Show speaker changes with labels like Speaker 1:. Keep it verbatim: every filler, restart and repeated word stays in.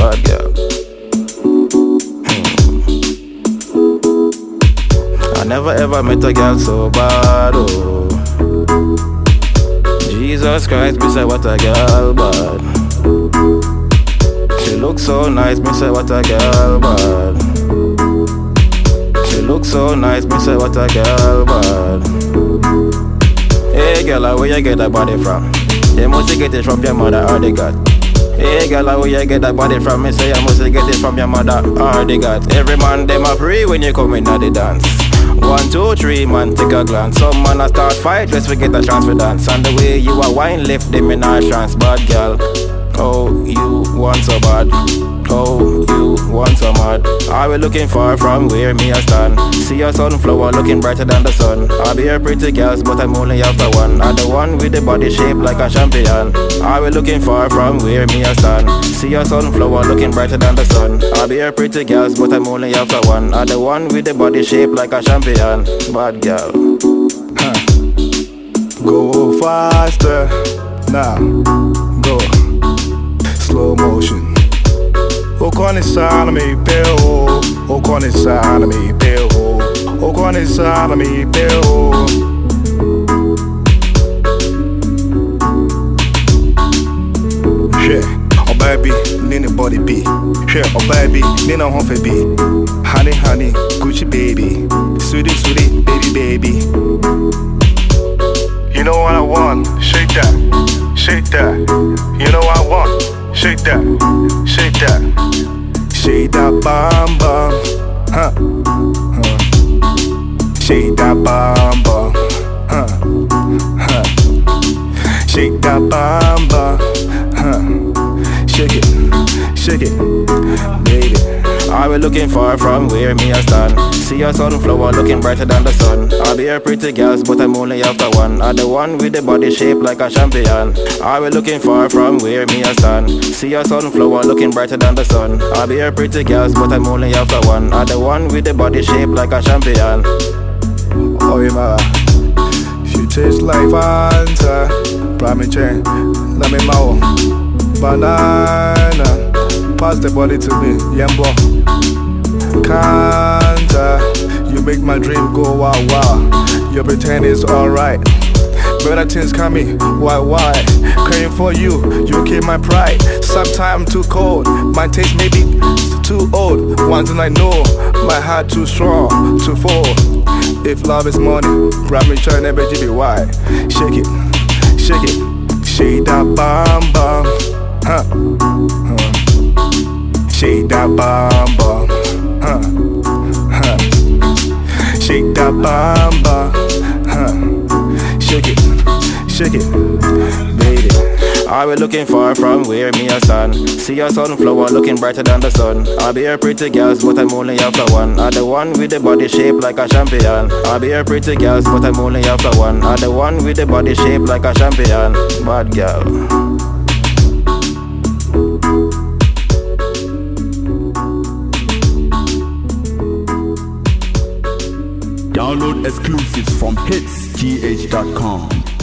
Speaker 1: bad girl. I never ever met a girl so bad, oh. Jesus Christ, me say what a girl bad. She looks so nice, me say what a girl bad. She looks so nice, me say what a girl bad. Hey girl, where you get that body from? You must get it from your mother or the God. Hey girl, where you get that body from? Me say you must get it from your mother or the God. Every man them a pray when you come in at the dance. One, two, three, man, take a glance. Some man a start fight just to get a chance for dance. And the way you a wine lift them in a trance. Bad girl, oh, you want so bad. Oh, you want so mad. I be looking far from where me a stand. See a sunflower looking brighter than the sun. I be a pretty girls, but I'm only after one. I the one with the body shaped like a champion. I be looking far from where me a stand. See a sunflower looking brighter than the sun. I be a pretty girls, but I'm only after one. I the one with the body shaped like a champion. Bad girl.
Speaker 2: Huh. Go faster. Now, go. Slow motion. O con inside of me, bill. O con inside of me, bill. O con inside of me, bill. Shit, oh baby, Nina body be. Shit, oh baby, Nina home for be. Honey, honey, Gucci baby. Sweetie, sweetie, baby, baby. You know what I want? Shake that, shake that. You know what I want? Shake that, shake that. Shake that bum bum, huh, huh. Shake that bum bum, huh, huh. Shake that bum bum, huh. Shake it, shake it, baby.
Speaker 1: I be looking far from where me a stand. See a sunflower looking brighter than the sun. I be a pretty girls, but I'm only after one. I the one with the body shaped like a champion. I be looking far from where me a stand. See a sunflower looking brighter than the sun. I be a pretty girls, but I'm only after one. I the one with the body shaped like a champion.
Speaker 2: Oh yeah, ma. She tastes like Fanta. Prime chain, let me know. Banana. Pass the body to me, yambo. Kanta, you make my dream go wow wow. You pretend it's alright. Better things coming, why why? Crying for you, you keep my pride. Sometimes too cold, my taste may be too old. One thing I know, my heart too strong to fall. If love is money, grab me try never G B Y. Shake it, shake it, shake that bum bum, huh, huh. Shake that bum bum, huh, huh. Shake that bum bum, huh. Shake it, shake it, baby.
Speaker 1: I be looking far from where me a stand. See a sunflower looking brighter than the sun. I be a pretty girls, but I'm only after one. I the one with the body shaped like a champion. I be a pretty girls, but I'm only after one. I the one with the body shaped like a champion. Bad girl.
Speaker 3: Download exclusives from hits T H dot com.